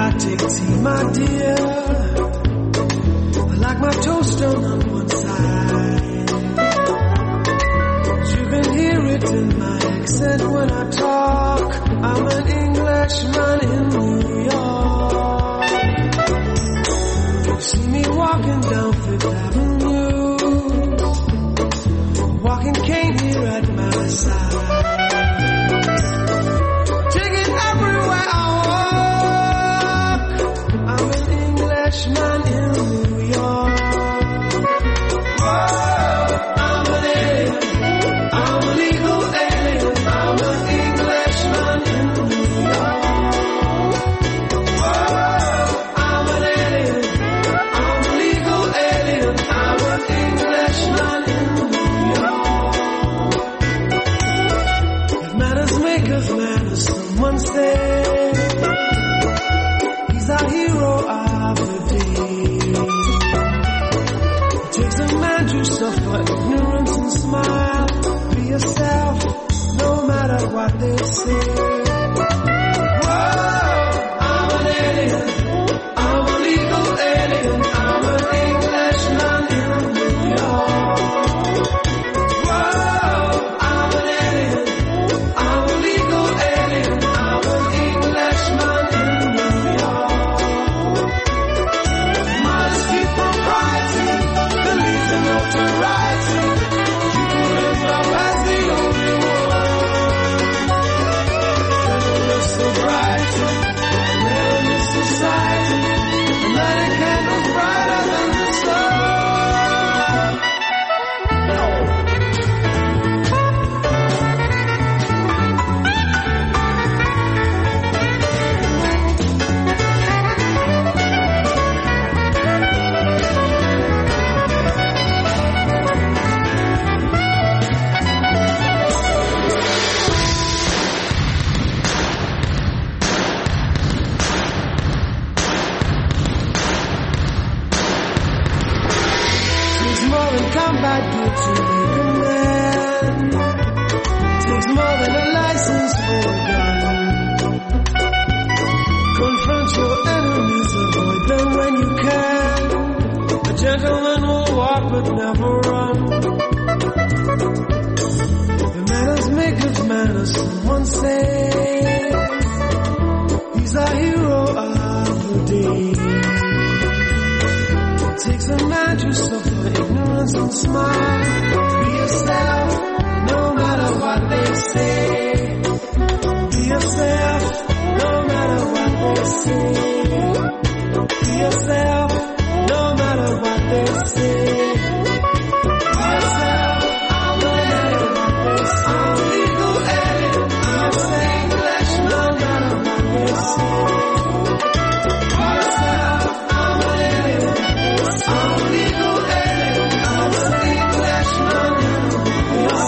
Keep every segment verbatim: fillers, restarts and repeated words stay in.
I take tea, my dear. I like my toast on one side. You can hear it in my accent when I talk. I'm an Englishman in New York. You see me walking down Fifth Avenue, walking cane here at my side. Taking everywhere I walk. I'm an Englishman in New York. Whoa, I'm an alien. I'm a legal alien. I'm an Englishman in New York. Whoa, I'm an alien. I'm a legal alien. I'm an Englishman in New York. If manners make us manners, someone say he's our hero of the day. It takes a man to suffer ignorance and smile. Be yourself, no matter what they say. Whoa, I'm an alien. I'm a legal alien. I'm an Englishman in New York. Whoa, I'm an alien. I'm a legal alien. I'm an Englishman in New York. Modesty, propriety, belief in notoriety. You live up as the only one. Federalist sobriety, Maryland society, lighting candles brighter than the sun. Takes more than combat gear to make a man. Takes more than a license for a gun. Confront your enemies, avoid them when you can. A gentleman will walk but never run. The manners make us manners, someone say. He's our hero of the day. It takes a man to suffer ignorance and smile. Be yourself, no matter what they say. Be yourself, no matter what they say. Be yourself, no matter what they say. Be yourself, I'm an alien. I'm a legal alien. I'm an English, no matter what they say. Be yourself, I'm an alien. I'm a legal alien. I'm an Englishman in New York.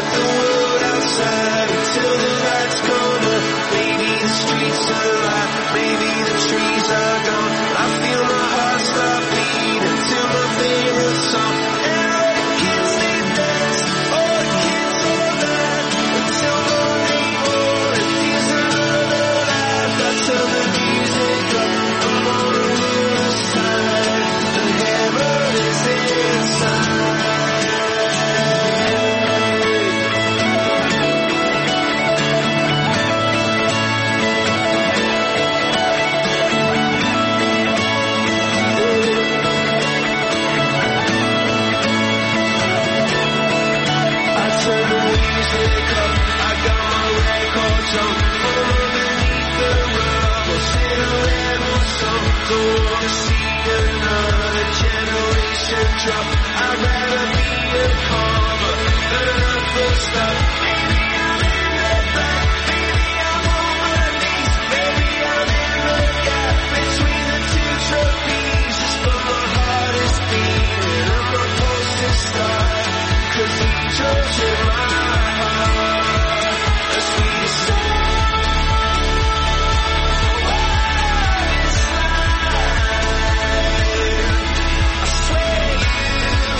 at the world outside until the lights come up. Maybe the streets are alive, maybe the trees are gone. I feel my heart start beating to my favorite song. And all the kids they dance, all the kids all that until Monday morning. Here's another life. I turn the music up, I'm on the other side. The hammer is inside. Don't wanna see another generation drop. I'd rather be a comma than a full stop. Maybe I'm in the back, maybe I'm on my knees, maybe I'm in the gap between the two trapezes. But my heart is beating, I'm a posting star, 'cause each one's in my heart, a sweet star. I swear you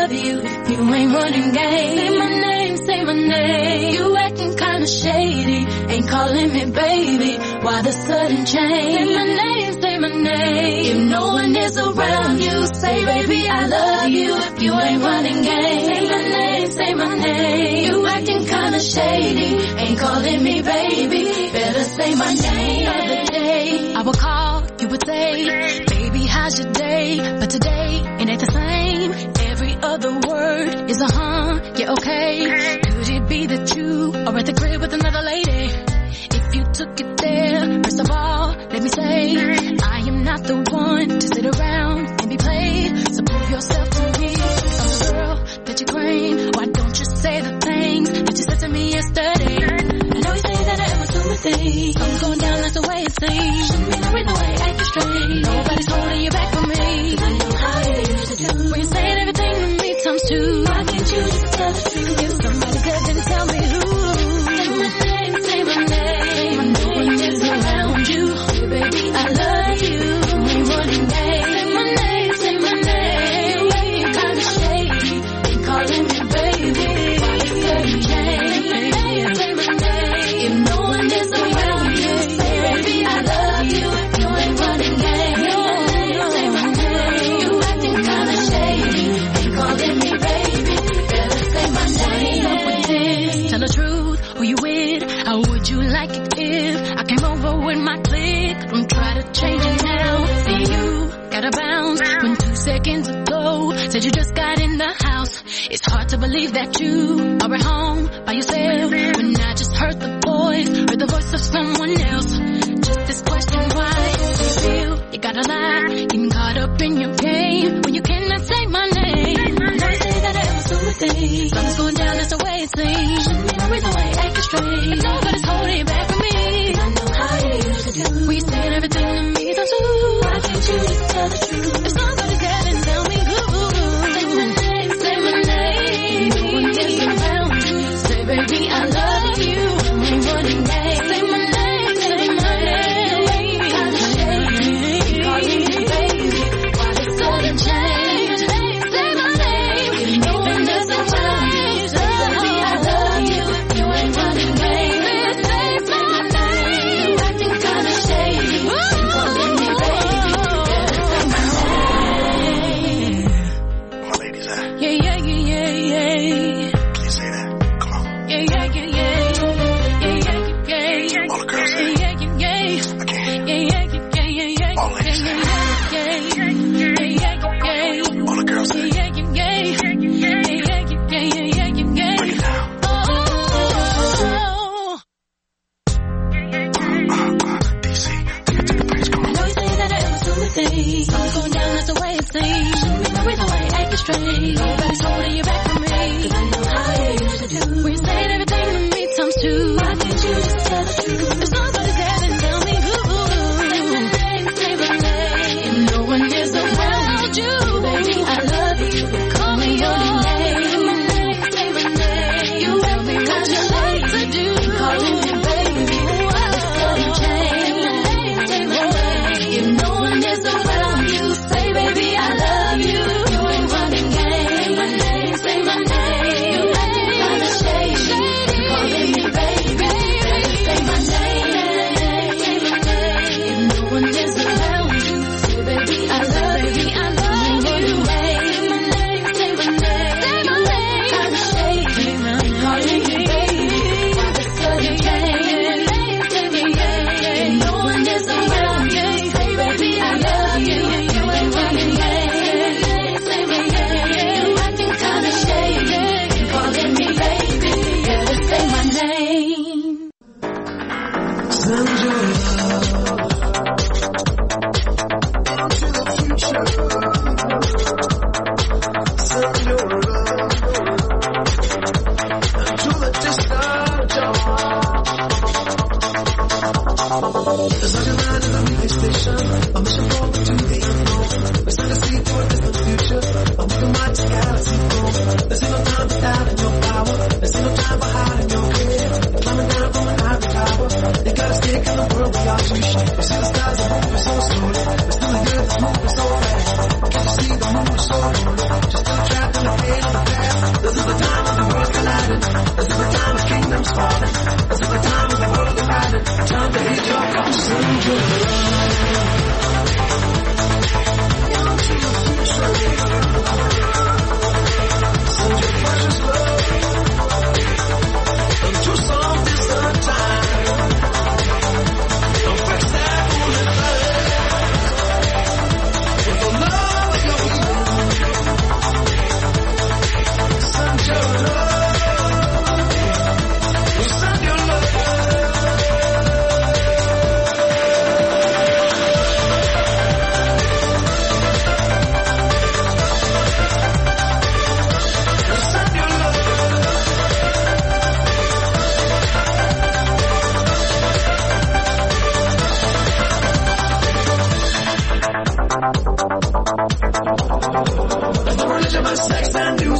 love you if you ain't running game. Say my name, say my name. You acting kinda shady, ain't calling me baby. Why the sudden change? Say my name, say my name. If no one is around you, say baby I love you if you ain't running game. Say my name, say my name. You acting kinda shady, ain't calling me baby. Better say my name. The other day I would call, you would say, baby how's your day? But today it ain't the same. Every other word is a huh, yeah okay. Could it be that you are at the crib with another lady? If you took it there, first of all, let me say, I am not the one to sit around and be played. So prove yourself to me. I'm the girl that you claim. Why don't you say the things that you said to me yesterday? I know you say that I am assuming things. I'm going down, that's the way it seems. Shouldn't be no reason why you acting strange. Nobody's holding you back from me. Cause I know how you used to do. When you saying everything to me times two. Why can't you just tell the truth? If somebody said, then tell me who. Say my name, say my name. No one is around you. Hey, baby, I love you. We running game. Say my name, say my name. You ain't kinda shady. Ain't calling me baby. Why you sudden change? Say my name, say my name. If no one is around you, say baby, I love you. You ain't running game. Say my name. You acting kinda shady. Ain't calling me baby. Better say my name. Up with this. Tell the truth. Who you with? How would you like it if I came over with my clique? Don't try to change it now. See you gotta bounce when two seconds ago said you just got in the house. It's hard to believe that you are at home by yourself when I just heard the voice, heard the voice of someone else. Just this question, why do you feel you gotta lie? Getting caught up in your game when you cannot say my name. I know you say that I am assuming things. Something's going down, that's the way it seems. Shouldn't be no reason why you acting strange. But nobody's holding back from me. Cause I know how you used to do. We saying everything to me, don't you? Why can't you just tell the truth? If somebody's there, then tell me who. Say my name, say my name. No one is around you. Say baby I love you. We ain't running game. Say my name, say my name. Kinda shady, calling me baby. Why the sudden change? Say my name. If no one is around you, say baby I love you. You ain't running game. Say my name. You acting kinda shady, ain't calling me baby. Better say my name. My ladies at? Yeah, yeah, yeah, yeah, yeah. Can you say that? Come on. Yeah, yeah, yeah, yeah. Yeah, yeah, yeah, yeah. All the girls say Yeah, yeah, yeah, yeah. I can't. Yeah, yeah, yeah, yeah, yeah. All ladies say Yeah, yeah, yeah, yeah, yeah. all the girls say Yeah, yeah, yeah. Yeah, yeah, yeah, yeah, yeah, yeah. break it down. Oh. Uh, uh, D C, take it to the bridge, come I on. know you say that I am assuming things. Something's going down, that's the way it seems. Shouldn't be no reason why you acting strange. Nobody's holding you back from me. Cause I know how you used to do. When you saying everything to me times two. Why can't you just tell the truth? If somebody's there, then tell me who. Say my name, say my name. If no one is around you, baby, I love you. Call me your name. Say my name, say my name. You tell me what you like to do. Calling me baby. Why the sudden change? Say my name. If no one is around you, say baby I love you. You ain't running game. Say my name, say my name. You acting kinda shady, calling me baby. Say my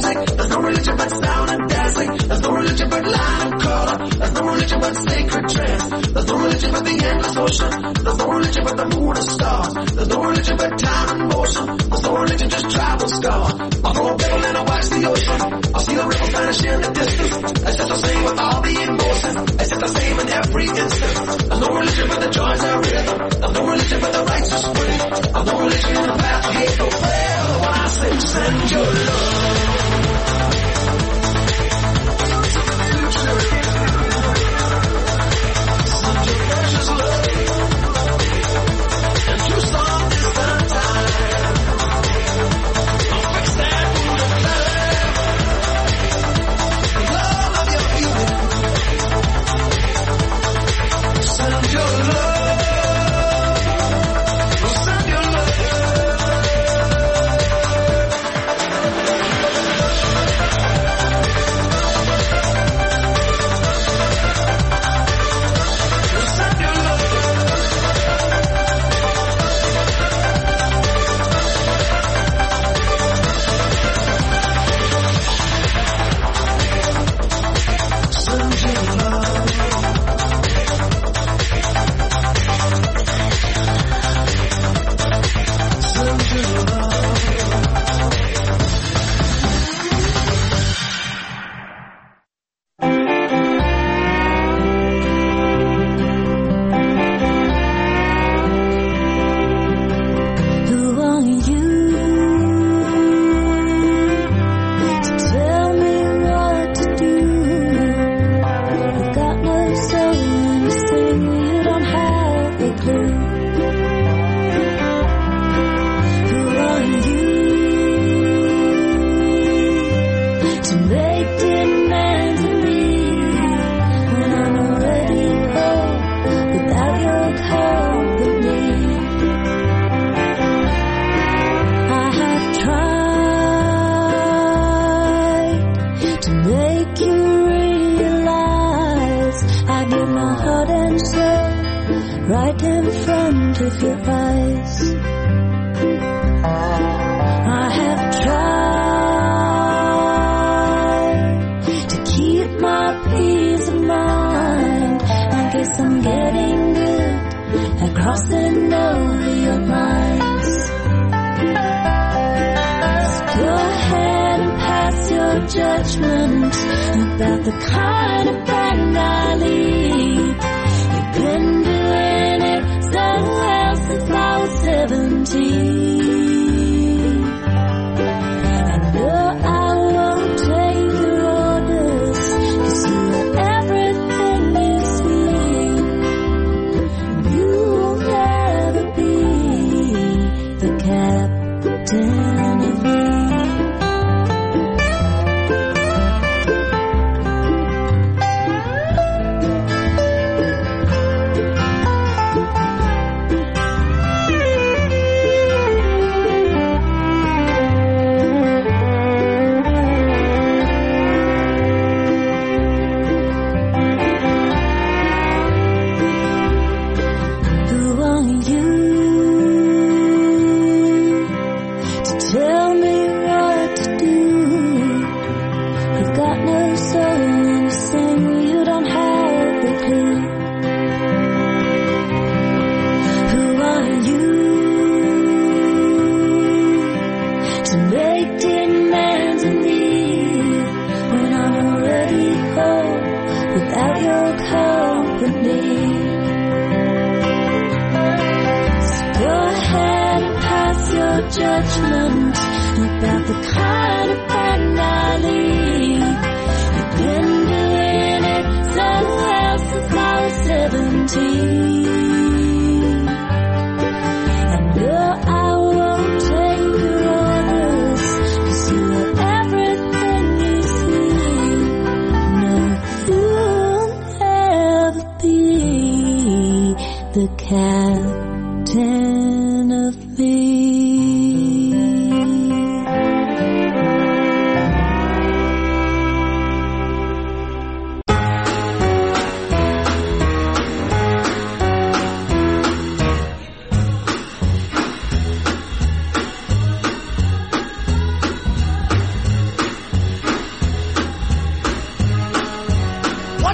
music. There's no religion but sound and dancing. There's no religion but line and color. There's no religion but sacred trance. There's no religion but the endless ocean. There's no religion but the moon and stars. There's no religion but time and motion. There's no religion, just travel scars. I'll throw a pebble and I'll watch the ocean. I'll see the ripples vanish in the distance. It's just the same with all the emotions. It's just the same in every instant. There's no religion but the joys and rhythm. There's no religion but the righteous way. There's no religion in the path of hate, no prayer. When I say send your love.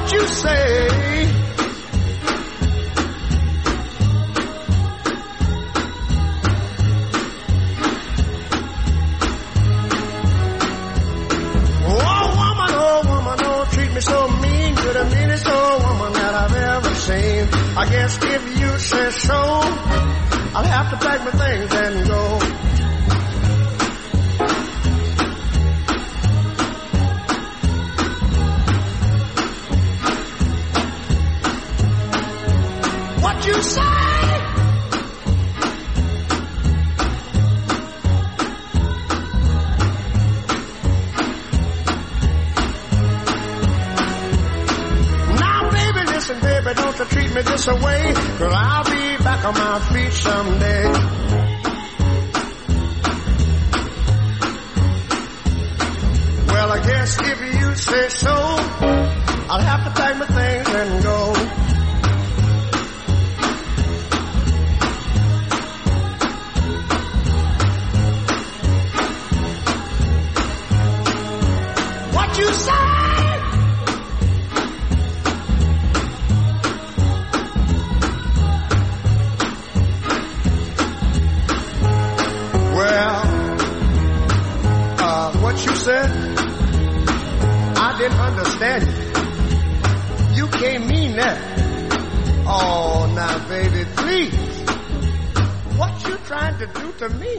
what you say. Oh woman, oh woman, don't treat me so mean. You're the meanest old woman that I've ever seen. I guess if you say so, I'll have to pack my things and go. What you say? Now, baby, listen, baby, don't you treat me this away, 'cause I'll be back on my feet someday. Well, I guess if you say so, I'll have to pack my things and go. What you say? Well, uh, what you said, I didn't understand it. You can't mean that. Oh, now, baby, please. What you trying to do to me?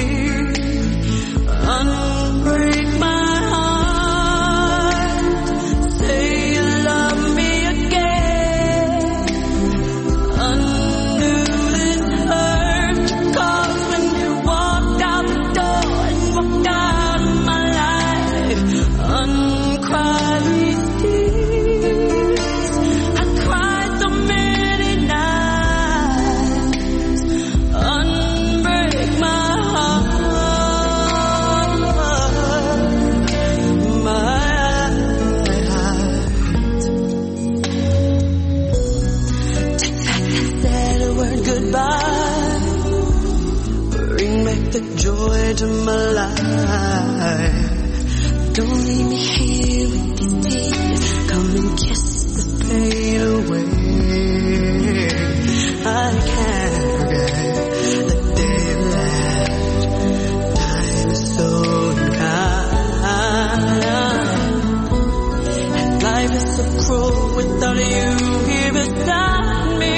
unbreak my heart. Say you love me again. Undo this hurt you caused when you walked out the door and walked out of my life. Uncry these tears I cried so many nights. Unbreak my heart, my heart. Take back that sad word goodbye. Bring back the joy to my life. Don't leave me here with these tears. Come and kiss this pain away. I can't forget the day we left. Time is so unkind, and life is so cruel without you here beside me.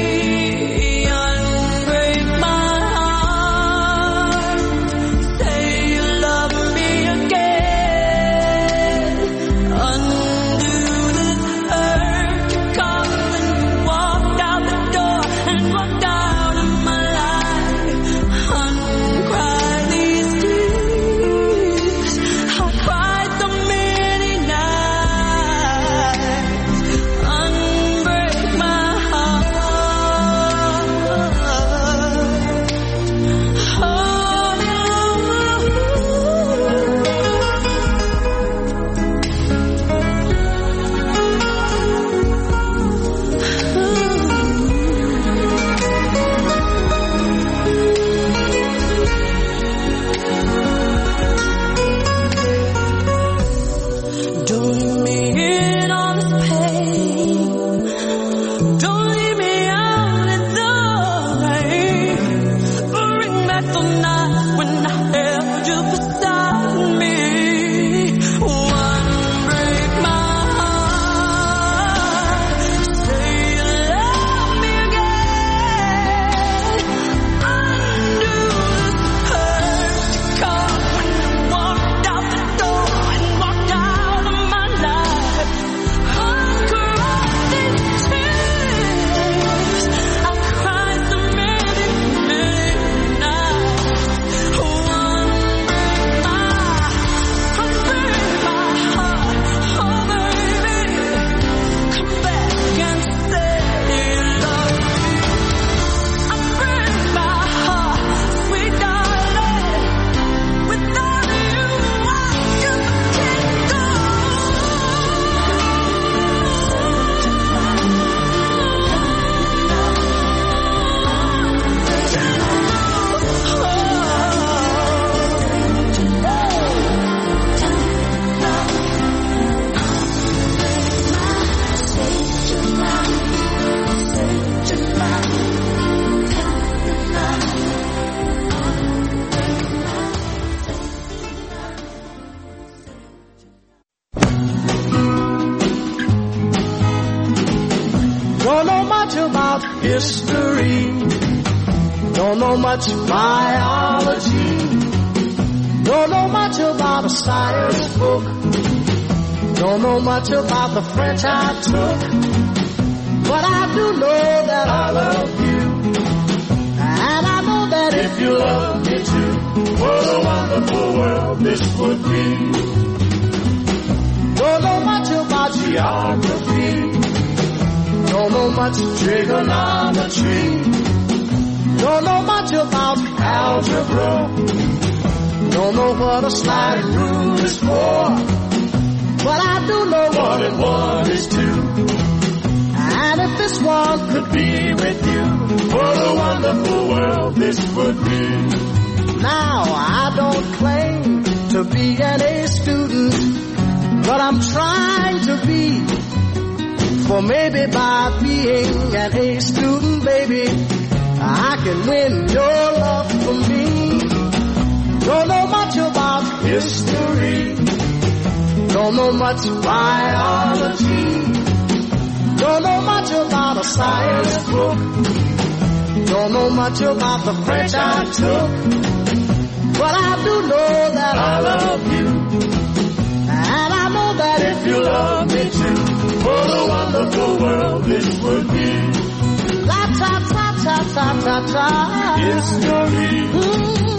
Unbreak my heart. Say you love me again. Undo this hurt you caused when you walked out the door and walked out of my life. Uncry these tears I cried so many nights. Unbreak my heart. Don't leave me in all this pain. Don't leave me out in the rain. Bring back the nights when I held you beside me. Unbreak my heart. Say you love me again. Undo this hurt you caused when you walked out the door and walked out of my life. Uncry these tears I cried so many, many nights. Unbreak my, unbreak my heart. Oh baby, come back and say you love me. Unbreak my heart, sweet darling. Without you, I just can't go. Don't know much about history. Don't know much biology. Don't know much about a science book. Don't know much about the French I took. But I do know that I love you. And I know that if you love me too, what a wonderful world this would be. Don't know much about geography. Don't know much trigonometry. Don't know much about algebra. Don't know what a sliding rule is for. But I do know one and one is two. And if this one could be with you, what a wonderful world this would be. Now I don't claim to be an A student, but I'm trying to be. For maybe by being an A student, baby, I can win your love for me. Don't know much about history. Don't know much biology. Don't know much about a science book. Don't know much about the French I took. know that I love you. And I know that if you love me too, what a wonderful world this would be. La ta ta ta ta ta ta. History. Mm-hmm.